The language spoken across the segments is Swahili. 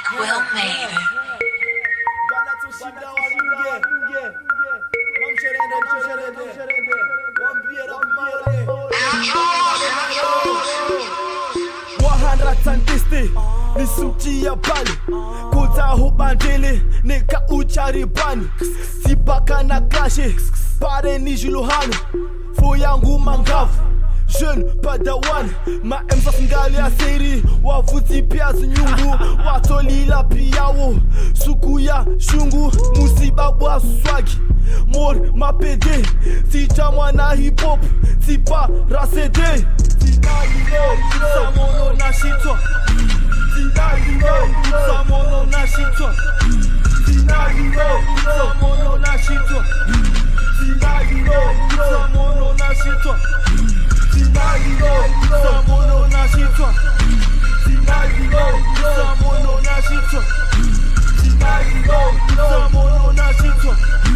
Will made it. Nisutia bali kuza hubandele neka ucharibani sipaka na kashe pare ni jilohano fo yangu mangavu jeune padawan ma emza singali ya seri wavuti pia zinyungu watolila piyawo suku ya shungu musiba bwa swagi mor mapede sita mwana hip hop sipa rasede samono na shito samono na shito samono na shito samono na shito samono na shito samono na shito samono na shito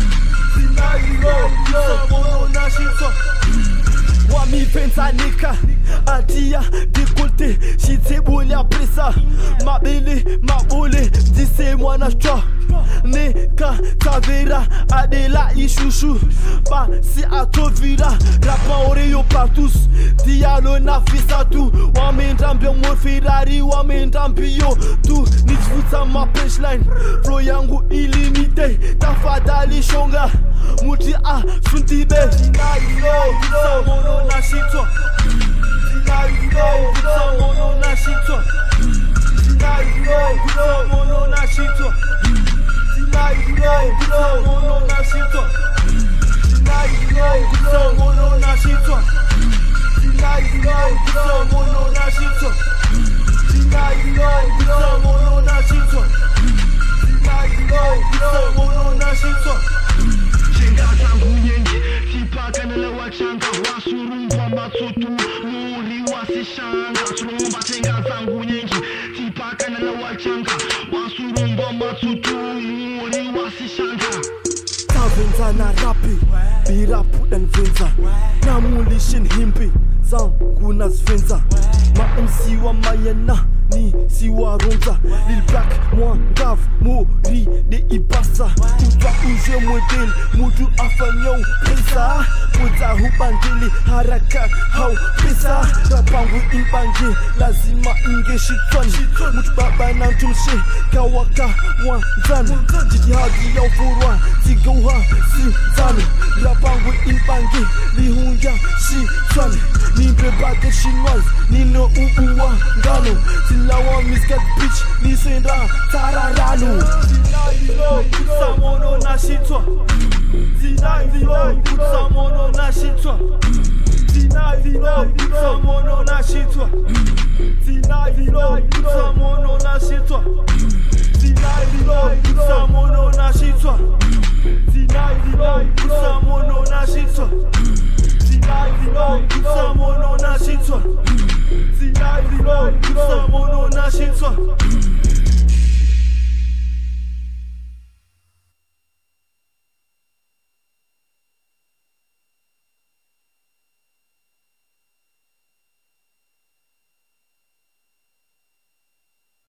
samono na shito wami pensanika atia décolleté shitebole après ça mabele dise mwana chwa neka tavera adela ishushu pa si atovira rapa oreo partus dialo na fisatu wamendambia mo Ferrari wamendambio tu nijivuta ma punchline flow yangu illimité tafadhali shonga muti a suntibe samono na shito samono na shito samono na shito samono na shito samono na shito samono na shito samono na shito samono na shito Chenga zangu nyingi sipaka na lewa changa wasurungwa matutu muri wasishanga surumba chenga zangu nyingi sipaka na lewa changa wasurungwa matutu muri wasishanga tavenza na rapi birapu dan venza namulishin himpi zangu nazvenza ma MC wa mayena ni siwa ronza Lil Black mwangaf mori de ibasa uta uje model mudu afanyau pesa muta hubandili haraka hau pesa rapangu imbange lazima ingeshitwani mutu baba na mtumshe kawaka wanzani jitihadi ya ufurwa tigauha si zani rapangu imbange lihunga shitwani nimbe bade chinoise nino ubuwa ngano Lawa miskat bitch ni senda tararano samono na shitwa samono na shitwa samono na shitwa samono na shitwa samono na shitwa